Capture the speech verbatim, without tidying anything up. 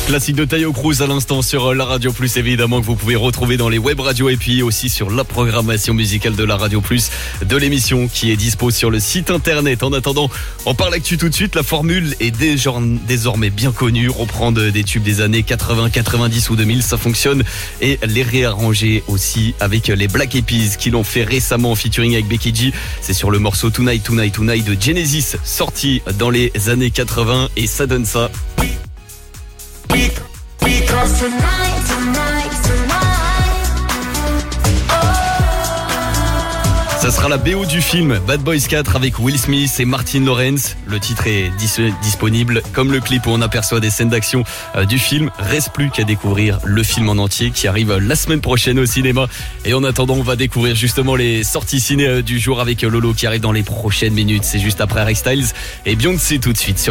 Classique de Taio Cruz à l'instant sur la Radio Plus, évidemment, que vous pouvez retrouver dans les web radios et puis aussi sur la programmation musicale de la Radio Plus, de l'émission qui est dispo sur le site internet. En attendant, on parle actu tout de suite. La formule est déjà, désormais bien connue. Reprendre des tubes des années quatre-vingts, quatre-vingt-dix ou deux mille, ça fonctionne. Et les réarranger aussi avec les Black Eyed Peas qui l'ont fait récemment en featuring avec Becky G. C'est sur le morceau Tonight, Tonight, Tonight de Genesis, sorti dans les années quatre-vingts, et ça donne ça. Because tonight, tonight, tonight, oh. Ça sera la B O du film Bad Boys quatre avec Will Smith et Martin Lawrence. Le titre est dis- disponible comme le clip où on aperçoit des scènes d'action euh, du film. Reste plus qu'à découvrir le film en entier qui arrive la semaine prochaine au cinéma. Et en attendant, on va découvrir justement les sorties ciné euh, du jour avec Lolo qui arrive dans les prochaines minutes. C'est juste après Harry Styles et Beyoncé tout de suite sur